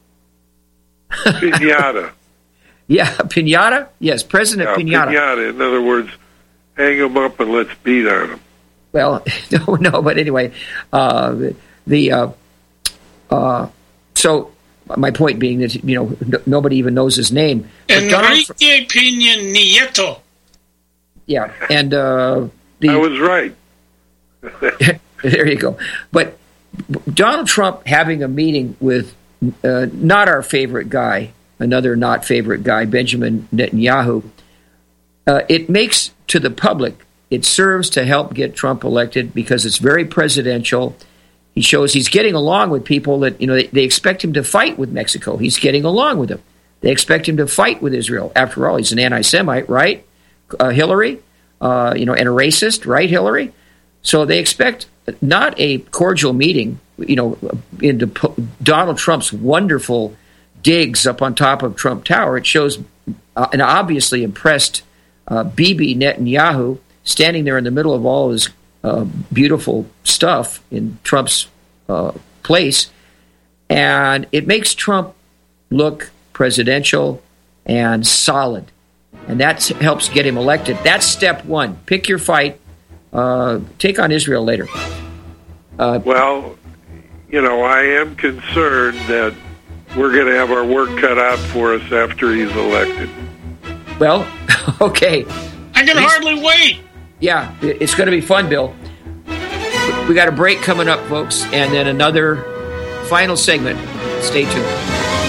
Pinata. Yeah, Pinata? Yes, President yeah, Pinata. Pinata. In other words, hang him up and let's beat on him. Well, no, no, but anyway, uh, the uh, uh, so my point being that, you know, n- nobody even knows his name. Enrique Peña Nieto. Yeah, and uh, the, I was right. There you go. But Donald Trump having a meeting with uh, not our favorite guy, another not favorite guy, Benjamin Netanyahu, uh, it makes to the public, it serves to help get Trump elected because it's very presidential. He shows he's getting along with people that, you know, they, they expect him to fight with Mexico. He's getting along with them. They expect him to fight with Israel. After all, he's an anti-Semite, right? Uh, Hillary, uh, you know, and a racist, right, Hillary? So they expect not a cordial meeting, you know, into P- Donald Trump's wonderful digs up on top of Trump Tower. It shows uh, an obviously impressed uh, Bibi Netanyahu standing there in the middle of all his uh, beautiful stuff in Trump's uh, place. And it makes Trump look presidential and solid. And that helps get him elected. That's step one. Pick your fight. Uh, take on Israel later. Uh, well, you know, I am concerned that we're going to have our work cut out for us after he's elected. Well, okay. I can hardly wait. Yeah, it's going to be fun, Bill. We got a break coming up, folks, and then another final segment. Stay tuned.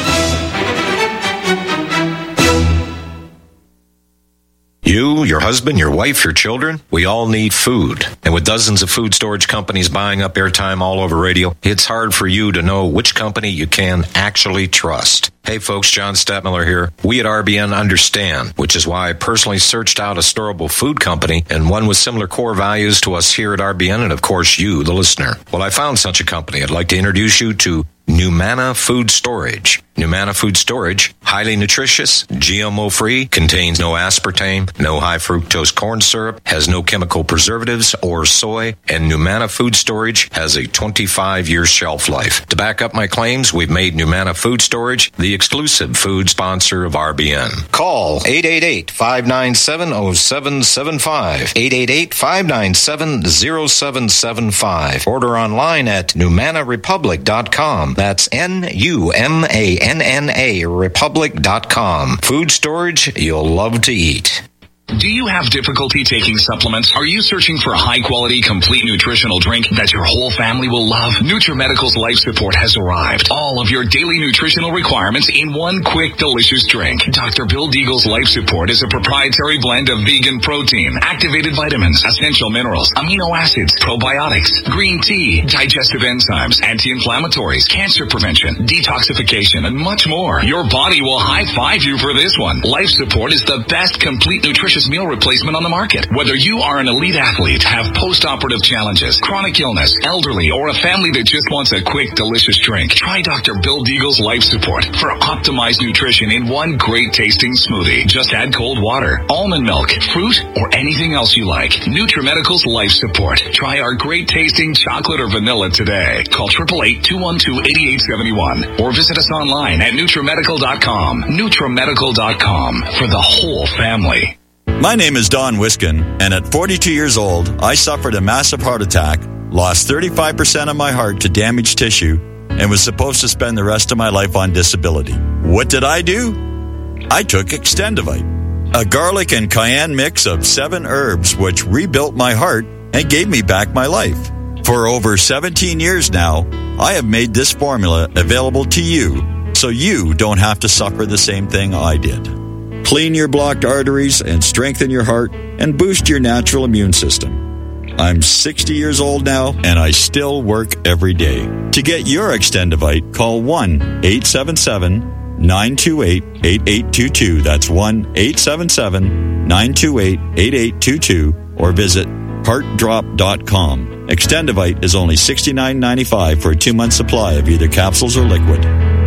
You, your husband, your wife, your children, we all need food. And with dozens of food storage companies buying up airtime all over radio, it's hard for you to know which company you can actually trust. Hey folks, John Stadtmiller here. We at R B N understand, which is why I personally searched out a storable food company and one with similar core values to us here at R B N and of course you, the listener. Well, I found such a company. I'd like to introduce you to Numana Food Storage. Numana Food Storage, highly nutritious, G M O-free, contains no aspartame, no high-fructose corn syrup, has no chemical preservatives or soy, and Numana Food Storage has a twenty-five year shelf life. To back up my claims, we've made Numana Food Storage the exclusive food sponsor of R B N. Call eight eight eight, five nine seven, zero seven seven five, eight eight eight, five nine seven, zero seven seven five. Order online at numana republic dot com. That's N U M A N N A republic dot com. Food storage you'll love to eat. Do you have difficulty taking supplements? Are you searching for a high-quality, complete nutritional drink that your whole family will love? NutriMedical's Life Support has arrived. All of your daily nutritional requirements in one quick, delicious drink. Doctor Bill Deagle's Life Support is a proprietary blend of vegan protein, activated vitamins, essential minerals, amino acids, probiotics, green tea, digestive enzymes, anti-inflammatories, cancer prevention, detoxification, and much more. Your body will high-five you for this one. Life Support is the best complete nutrition meal replacement on the market. Whether you are an elite athlete, have post-operative challenges, chronic illness, elderly, or a family that just wants a quick, delicious drink, try Doctor Bill Deagle's Life Support for optimized nutrition in one great tasting smoothie. Just add cold water, almond milk, fruit, or anything else you like. NutriMedical's Life Support. Try our great tasting chocolate or vanilla today. Call eight eight eight, two one two, eight eight seven one or visit us online at NutriMedical dot com. NutriMedical dot com for the whole family. My name is Don Wiskin, and at forty-two years old, I suffered a massive heart attack, lost thirty-five percent of my heart to damaged tissue, and was supposed to spend the rest of my life on disability. What did I do? I took Extendivite, a garlic and cayenne mix of seven herbs which rebuilt my heart and gave me back my life. For over seventeen years now, I have made this formula available to you so you don't have to suffer the same thing I did. Clean your blocked arteries and strengthen your heart and boost your natural immune system. I'm sixty years old now and I still work every day. To get your Extendivite, call one eight seven seven, nine two eight, eight eight two two. That's one eight seven seven, nine two eight, eight eight two two or visit heart drop dot com. Extendivite is only sixty-nine ninety-five for a two-month supply of either capsules or liquid.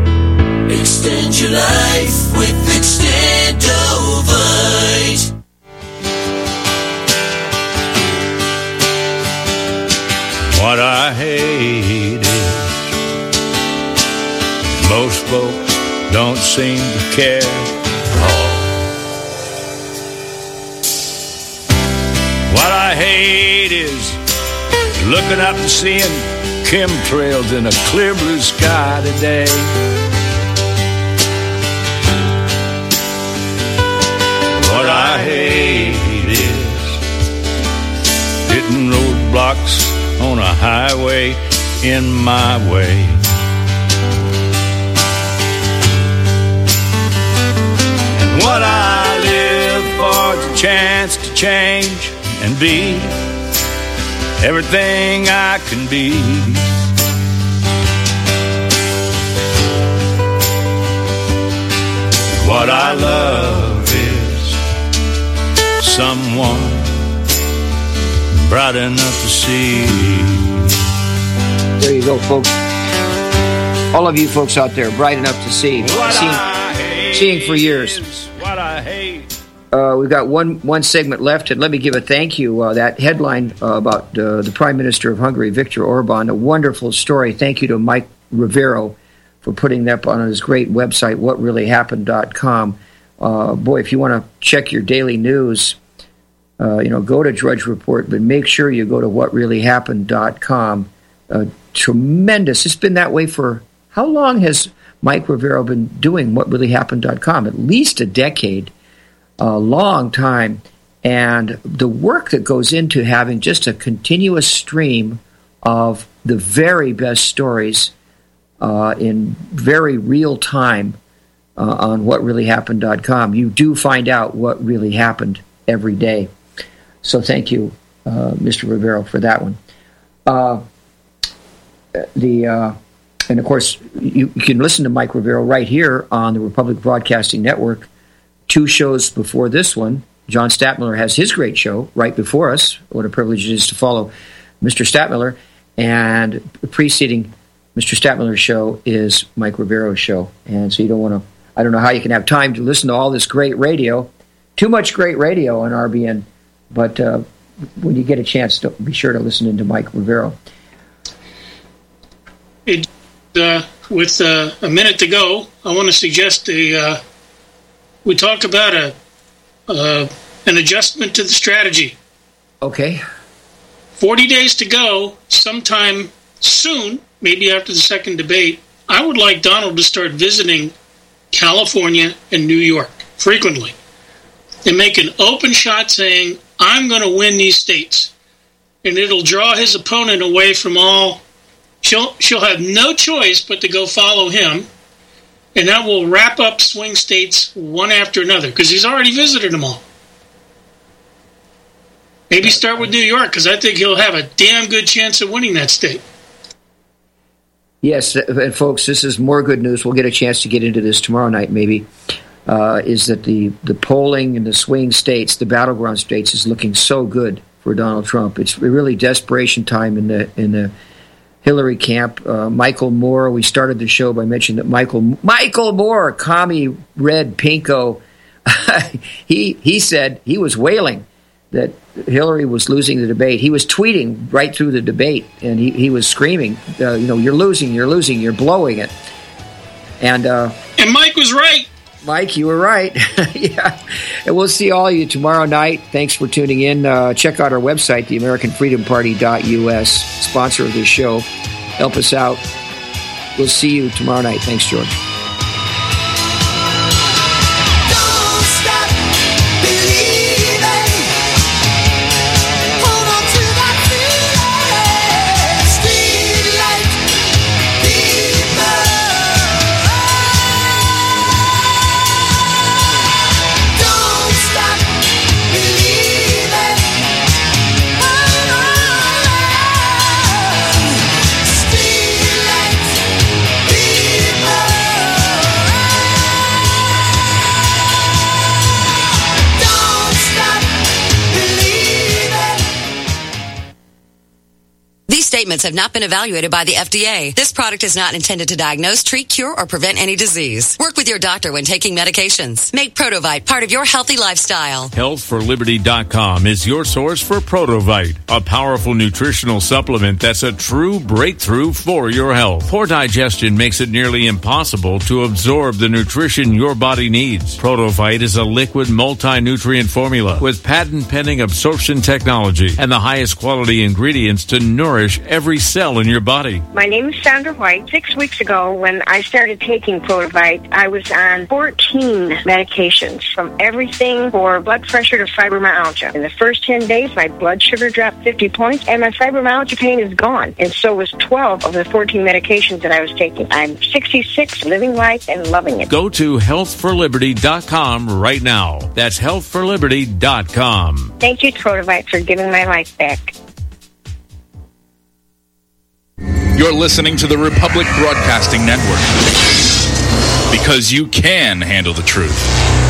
Extend your life with Extendovite. What I hate is most folks don't seem to care at all. What I hate is looking up and seeing chemtrails in a clear blue sky today. What I hate is hitting roadblocks on a highway in my way. And what I live for is a chance to change and be everything I can be. What I love is someone bright enough to see. There you go, folks. All of you folks out there, bright enough to see. What seeing, I hate seeing for years. is what I hate. Uh, we've got one one segment left, and let me give a thank you. Uh, that headline uh, about uh, the Prime Minister of Hungary, Viktor Orban, a wonderful story. Thank you to Mike Rivero for putting that up on his great website, what really happened dot com. Uh, boy, if you want to check your daily news, uh, you know, go to Drudge Report, but make sure you go to what really happened dot com. Uh, tremendous. It's been that way for, how long has Mike Rivero been doing what really happened dot com? At least a decade. A long time, and the work that goes into having just a continuous stream of the very best stories uh, in very real time uh, on what really happened dot com. You do find out what really happened every day. So thank you, uh, Mister Rivero, for that one. Uh, the uh, and of course, you, you can listen to Mike Rivero right here on the Republic Broadcasting Network. Two shows before this one, John Statmiller has his great show right before us. What a privilege it is to follow Mister Statmiller. And preceding Mister Statmiller's show is Mike Rivero's show. And so you don't want to, I don't know how you can have time to listen to all this great radio. Too much great radio on R B N. But uh, when you get a chance, don't, be sure to listen into Mike Rivero. It, uh, with uh, a minute to go, I want to suggest a... Uh, We talk about a uh, an adjustment to the strategy. Okay. forty days to go, sometime soon, maybe after the second debate, I would like Donald to start visiting California and New York frequently and make an open shot saying, I'm going to win these states. And it'll draw his opponent away from all. She'll, she'll have no choice but to go follow him. And that will wrap up swing states one after another, because he's already visited them all. Maybe start with New York, because I think he'll have a damn good chance of winning that state. Yes, and folks, this is more good news. We'll get a chance to get into this tomorrow night, maybe, uh, is that the, the polling in the swing states, the battleground states, is looking so good for Donald Trump. It's really desperation time in the in the Hillary camp. uh, Michael Moore, we started the show by mentioning that Michael Michael Moore, commie red pinko, he he said he was wailing that Hillary was losing the debate. He was tweeting right through the debate, and he, he was screaming, uh, you know, you're losing, you're losing, you're blowing it. And uh, and Mike was right. Mike, you were right. Yeah. And we'll see all of you tomorrow night. Thanks for tuning in. Uh, check out our website, the American Freedom Party dot U S, sponsor of this show. Help us out. We'll see you tomorrow night. Thanks, George. Statements have not been evaluated by the F D A. This product is not intended to diagnose, treat, cure, or prevent any disease. Work with your doctor when taking medications. Make Protovite part of your healthy lifestyle. health for liberty dot com is your source for Protovite, a powerful nutritional supplement that's a true breakthrough for your health. Poor digestion makes it nearly impossible to absorb the nutrition your body needs. Protovite is a liquid multi-nutrient formula with patent-pending absorption technology and the highest quality ingredients to nourish every cell in your body. My name is Sandra White. Six weeks ago, when I started taking Protovite, I was on fourteen medications, from everything for blood pressure to fibromyalgia. In the first ten days, my blood sugar dropped fifty points, and my fibromyalgia pain is gone. And so was twelve of the fourteen medications that I was taking. I'm sixty-six, living life and loving it. Go to health for liberty dot com right now. That's health for liberty dot com. Thank you, Protovite, for giving my life back. You're listening to the Republic Broadcasting Network. because you can handle the truth.